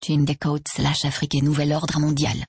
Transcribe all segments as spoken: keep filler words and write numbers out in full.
Chine Decode slash Afrique et Nouvel Ordre Mondial.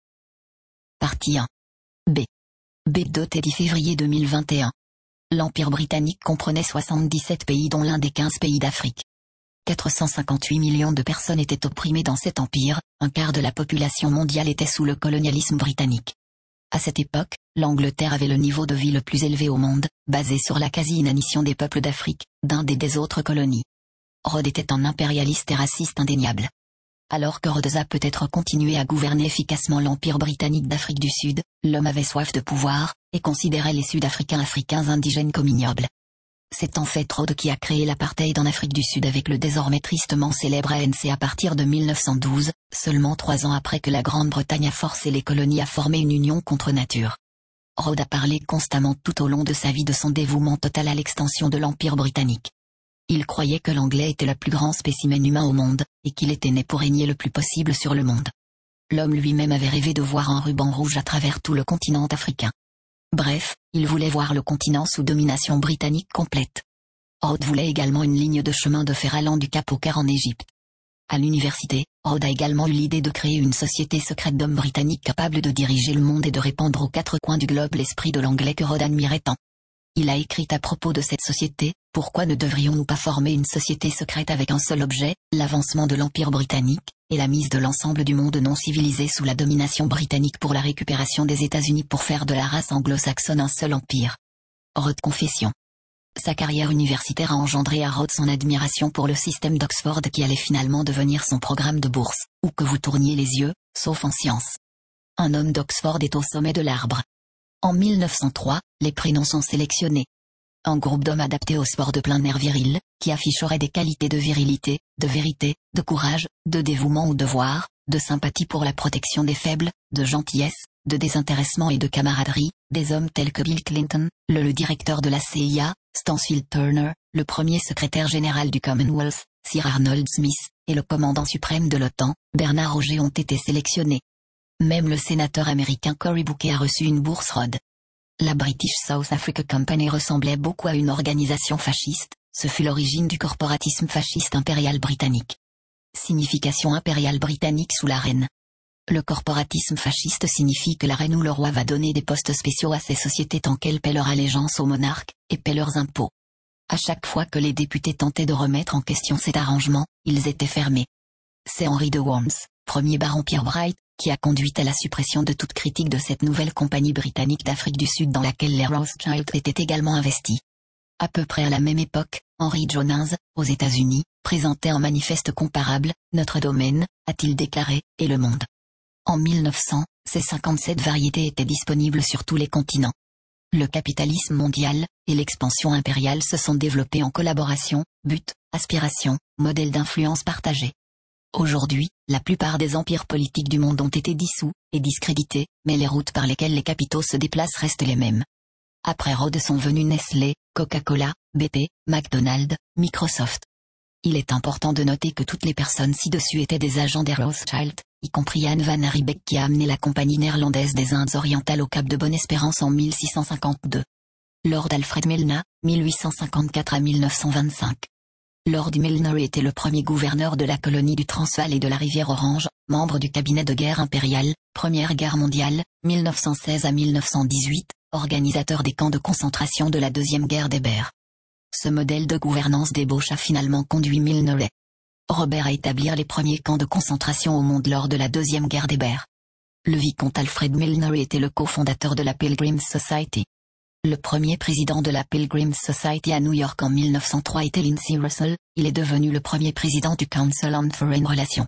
Partie un. B. B. Doté dix février deux mille vingt et un. L'Empire britannique comprenait soixante-dix-sept pays dont l'un des quinze pays d'Afrique. quatre cent cinquante-huit millions de personnes étaient opprimées dans cet empire, un quart de la population mondiale était sous le colonialisme britannique. À cette époque, l'Angleterre avait le niveau de vie le plus élevé au monde, basé sur la quasi-inanition des peuples d'Afrique, d'Inde et des autres colonies. Rhodes était un impérialiste et raciste indéniable. Alors que Rhodes a peut-être continué à gouverner efficacement l'Empire britannique d'Afrique du Sud, l'homme avait soif de pouvoir, et considérait les Sud-Africains africains indigènes comme ignobles. C'est en fait Rhodes qui a créé l'apartheid en Afrique du Sud avec le désormais tristement célèbre A N C à partir de mille neuf cent douze, seulement trois ans après que la Grande-Bretagne a forcé les colonies à former une union contre nature. Rhodes a parlé constamment tout au long de sa vie de son dévouement total à l'extension de l'Empire britannique. Il croyait que l'anglais était le plus grand spécimen humain au monde, et qu'il était né pour régner le plus possible sur le monde. L'homme lui-même avait rêvé de voir un ruban rouge à travers tout le continent africain. Bref, il voulait voir le continent sous domination britannique complète. Rhodes voulait également une ligne de chemin de fer allant du Cap au Caire en Égypte. À l'université, Rhodes a également eu l'idée de créer une société secrète d'hommes britanniques capables de diriger le monde et de répandre aux quatre coins du globe l'esprit de l'anglais que Rhodes admirait tant. Il a écrit à propos de cette société: pourquoi ne devrions-nous pas former une société secrète avec un seul objet, l'avancement de l'Empire britannique, et la mise de l'ensemble du monde non civilisé sous la domination britannique pour la récupération des États-Unis pour faire de la race anglo-saxonne un seul empire. Rhodes confession. Sa carrière universitaire a engendré à Rhodes son admiration pour le système d'Oxford qui allait finalement devenir son programme de bourse, où que vous tourniez les yeux, sauf en sciences. Un homme d'Oxford est au sommet de l'arbre. En mille neuf cent trois, les prénoms sont sélectionnés. Un groupe d'hommes adaptés au sport de plein air viril, qui afficherait des qualités de virilité, de vérité, de courage, de dévouement au devoir, de sympathie pour la protection des faibles, de gentillesse, de désintéressement et de camaraderie, des hommes tels que Bill Clinton, le, le directeur de la C I A, Stansfield Turner, le premier secrétaire général du Commonwealth, Sir Arnold Smith, et le commandant suprême de l'OTAN, Bernard Roger ont été sélectionnés. Même le sénateur américain Cory Booker a reçu une bourse Rhodes. La British South Africa Company ressemblait beaucoup à une organisation fasciste, ce fut l'origine du corporatisme fasciste impérial britannique. Signification impériale britannique sous la reine. Le corporatisme fasciste signifie que la reine ou le roi va donner des postes spéciaux à ces sociétés tant qu'elles paient leur allégeance au monarque, et paient leurs impôts. À chaque fois que les députés tentaient de remettre en question cet arrangement, ils étaient fermés. C'est Henry de Worms, premier baron Pierre Bright, qui a conduit à la suppression de toute critique de cette nouvelle compagnie britannique d'Afrique du Sud dans laquelle les Rothschild étaient également investis. À peu près à la même époque, Henry Jonas, aux États-Unis, présentait un manifeste comparable, Notre domaine, a-t-il déclaré, et Le Monde. En mille neuf cents, ces cinquante-sept variétés étaient disponibles sur tous les continents. Le capitalisme mondial et l'expansion impériale se sont développés en collaboration, but, aspiration, modèle d'influence partagé. Aujourd'hui, la plupart des empires politiques du monde ont été dissous et discrédités, mais les routes par lesquelles les capitaux se déplacent restent les mêmes. Après Rhodes sont venus Nestlé, Coca-Cola, B P, McDonald's, Microsoft. Il est important de noter que toutes les personnes ci-dessus étaient des agents des Rothschild, y compris Anne van Riebeeck qui a amené la compagnie néerlandaise des Indes orientales au Cap de Bonne-Espérance en mille six cent cinquante-deux. Lord Alfred Milner, mille huit cent cinquante-quatre à mille neuf cent vingt-cinq. Lord Milner était le premier gouverneur de la colonie du Transvaal et de la rivière Orange, membre du cabinet de guerre impérial, Première Guerre mondiale, mille neuf cent seize à mille neuf cent dix-huit, organisateur des camps de concentration de la Deuxième Guerre des Boers. Ce modèle de gouvernance débauche a finalement conduit Milner et Robert à établir les premiers camps de concentration au monde lors de la Deuxième Guerre des Boers. Le vicomte Alfred Milner était le cofondateur de la Pilgrim Society. Le premier président de la Pilgrim Society à New York en mille neuf cent trois était Lindsey Russell, il est devenu le premier président du Council on Foreign Relations.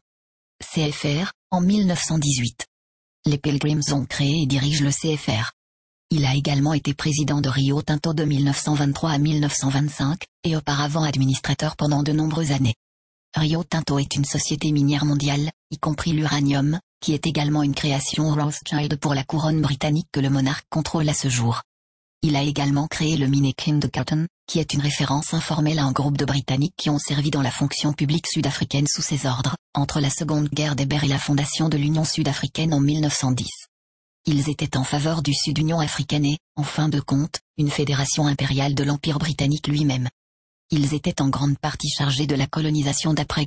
C F R, en mille neuf cent dix-huit. Les Pilgrims ont créé et dirigent le C F R. Il a également été président de Rio Tinto de mille neuf cent vingt-trois à mille neuf cent vingt-cinq, et auparavant administrateur pendant de nombreuses années. Rio Tinto est une société minière mondiale, y compris l'uranium, qui est également une création Rothschild pour la couronne britannique que le monarque contrôle à ce jour. Il a également créé le Minnekind Cotton, qui est une référence informelle à un groupe de Britanniques qui ont servi dans la fonction publique sud-africaine sous ses ordres, entre la Seconde Guerre des Boers et la fondation de l'Union sud-africaine en mille neuf cent dix. Ils étaient en faveur du Sud-Union africaine et, en fin de compte, une fédération impériale de l'Empire britannique lui-même. Ils étaient en grande partie chargés de la colonisation d'après-guerre,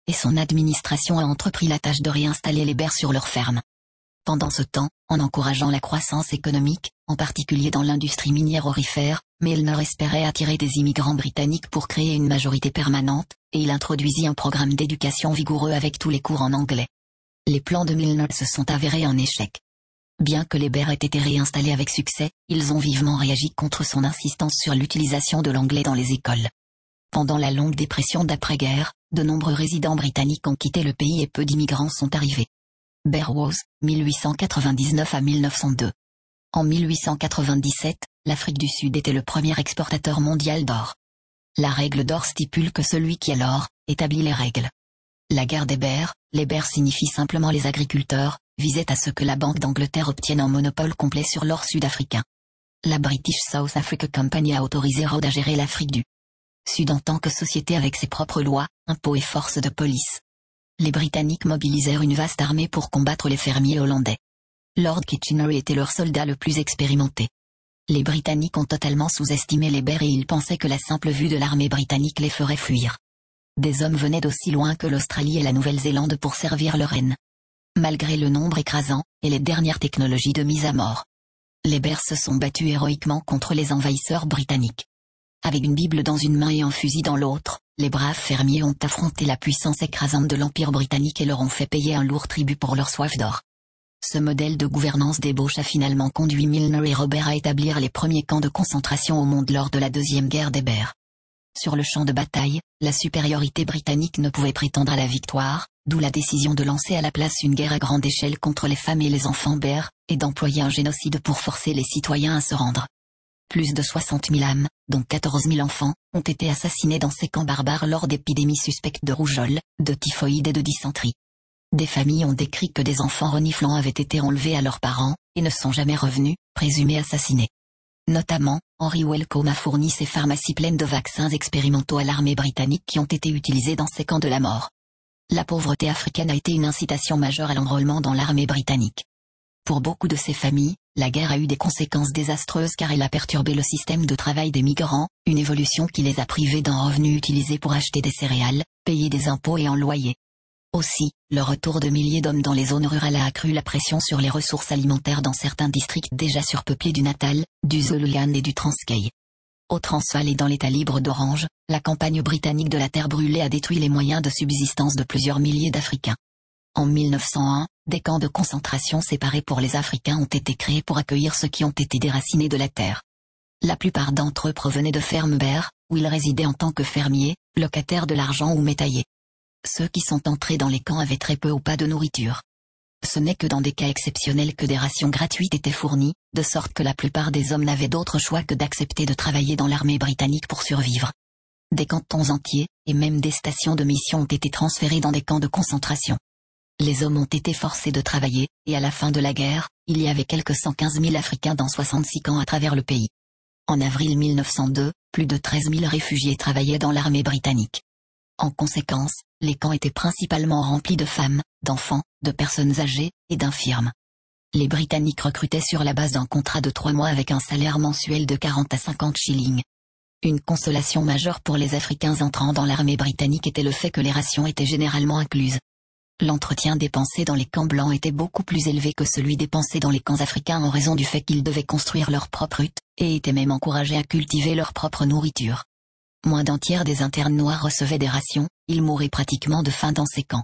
et son administration a entrepris la tâche de réinstaller les Bers sur leur ferme. Pendant ce temps, en encourageant la croissance économique, en particulier dans l'industrie minière aurifère, Milner espérait attirer des immigrants britanniques pour créer une majorité permanente, et il introduisit un programme d'éducation vigoureux avec tous les cours en anglais. Les plans de Milner se sont avérés un échec. Bien que les Bers aient été réinstallés avec succès, ils ont vivement réagi contre son insistance sur l'utilisation de l'anglais dans les écoles. Pendant la longue dépression d'après-guerre, de nombreux résidents britanniques ont quitté le pays et peu d'immigrants sont arrivés. Berwoz, mille huit cent quatre-vingt-dix-neuf à mille neuf cent deux. En mille huit cent quatre-vingt-dix-sept, l'Afrique du Sud était le premier exportateur mondial d'or. La règle d'or stipule que celui qui a l'or, établit les règles. La guerre des Bers, les Bers signifie simplement les agriculteurs, visait à ce que la Banque d'Angleterre obtienne un monopole complet sur l'or sud-africain. La British South Africa Company a autorisé Rhodes à gérer l'Afrique du Sud en tant que société avec ses propres lois, impôts et forces de police. Les Britanniques mobilisèrent une vaste armée pour combattre les fermiers hollandais. Lord Kitchener était leur soldat le plus expérimenté. Les Britanniques ont totalement sous-estimé les Bers et ils pensaient que la simple vue de l'armée britannique les ferait fuir. Des hommes venaient d'aussi loin que l'Australie et la Nouvelle-Zélande pour servir leur reine. Malgré le nombre écrasant, et les dernières technologies de mise à mort, les Bers se sont battus héroïquement contre les envahisseurs britanniques. Avec une Bible dans une main et un fusil dans l'autre, les braves fermiers ont affronté la puissance écrasante de l'Empire britannique et leur ont fait payer un lourd tribut pour leur soif d'or. Ce modèle de gouvernance débauche a finalement conduit Milner et Robert à établir les premiers camps de concentration au monde lors de la deuxième guerre des Bers. Sur le champ de bataille, la supériorité britannique ne pouvait prétendre à la victoire, d'où la décision de lancer à la place une guerre à grande échelle contre les femmes et les enfants Bers, et d'employer un génocide pour forcer les citoyens à se rendre. Plus de soixante mille âmes, dont quatorze mille enfants, ont été assassinés dans ces camps barbares lors d'épidémies suspectes de rougeole, de typhoïde et de dysenterie. Des familles ont décrit que des enfants reniflants avaient été enlevés à leurs parents, et ne sont jamais revenus, présumés assassinés. Notamment, Henry Wellcome a fourni ces pharmacies pleines de vaccins expérimentaux à l'armée britannique qui ont été utilisés dans ces camps de la mort. La pauvreté africaine a été une incitation majeure à l'enrôlement dans l'armée britannique. Pour beaucoup de ces familles, la guerre a eu des conséquences désastreuses car elle a perturbé le système de travail des migrants, une évolution qui les a privés d'un revenu utilisé pour acheter des céréales, payer des impôts et en loyer. Aussi, le retour de milliers d'hommes dans les zones rurales a accru la pression sur les ressources alimentaires dans certains districts déjà surpeuplés du Natal, du Zululand et du Transkei. Au Transvaal et dans l'État libre d'Orange, la campagne britannique de la terre brûlée a détruit les moyens de subsistance de plusieurs milliers d'Africains. En mille neuf cent un, des camps de concentration séparés pour les Africains ont été créés pour accueillir ceux qui ont été déracinés de la terre. La plupart d'entre eux provenaient de fermes Bers, où ils résidaient en tant que fermiers, locataires de l'argent ou métayers. Ceux qui sont entrés dans les camps avaient très peu ou pas de nourriture. Ce n'est que dans des cas exceptionnels que des rations gratuites étaient fournies, de sorte que la plupart des hommes n'avaient d'autre choix que d'accepter de travailler dans l'armée britannique pour survivre. Des cantons entiers, et même des stations de mission ont été transférés dans des camps de concentration. Les hommes ont été forcés de travailler, et à la fin de la guerre, il y avait quelques cent quinze mille Africains dans soixante-six camps à travers le pays. En avril mille neuf cent deux, plus de treize mille réfugiés travaillaient dans l'armée britannique. En conséquence, les camps étaient principalement remplis de femmes, d'enfants, de personnes âgées, et d'infirmes. Les Britanniques recrutaient sur la base d'un contrat de trois mois avec un salaire mensuel de quarante à cinquante shillings. Une consolation majeure pour les Africains entrant dans l'armée britannique était le fait que les rations étaient généralement incluses. L'entretien dépensé dans les camps blancs était beaucoup plus élevé que celui dépensé dans les camps africains en raison du fait qu'ils devaient construire leur propre hutte, et étaient même encouragés à cultiver leur propre nourriture. Moins d'un tiers des internes noirs recevaient des rations, ils mouraient pratiquement de faim dans ces camps.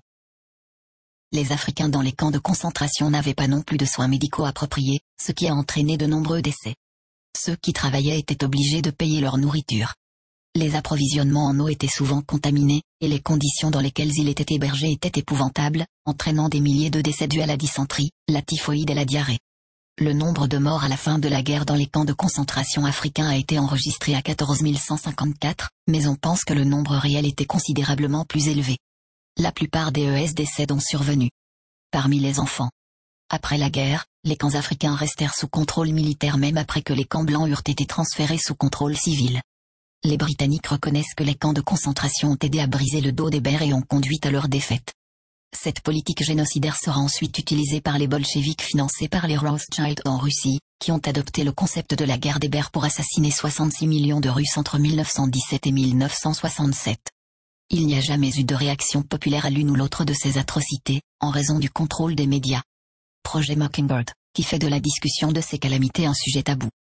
Les Africains dans les camps de concentration n'avaient pas non plus de soins médicaux appropriés, ce qui a entraîné de nombreux décès. Ceux qui travaillaient étaient obligés de payer leur nourriture. Les approvisionnements en eau étaient souvent contaminés, et les conditions dans lesquelles ils étaient hébergés étaient épouvantables, entraînant des milliers de décès dus à la dysenterie, la typhoïde et la diarrhée. Le nombre de morts à la fin de la guerre dans les camps de concentration africains a été enregistré à quatorze mille cent cinquante-quatre, mais on pense que le nombre réel était considérablement plus élevé. La plupart des E S décès ont survenu. Parmi les enfants. Après la guerre, les camps africains restèrent sous contrôle militaire même après que les camps blancs eurent été transférés sous contrôle civil. Les Britanniques reconnaissent que les camps de concentration ont aidé à briser le dos des Bers et ont conduit à leur défaite. Cette politique génocidaire sera ensuite utilisée par les bolcheviks financés par les Rothschild en Russie, qui ont adopté le concept de la guerre des Bers pour assassiner soixante-six millions de Russes entre mille neuf cent dix-sept et mille neuf cent soixante-sept. Il n'y a jamais eu de réaction populaire à l'une ou l'autre de ces atrocités, en raison du contrôle des médias. Projet Mockingbird, qui fait de la discussion de ces calamités un sujet tabou.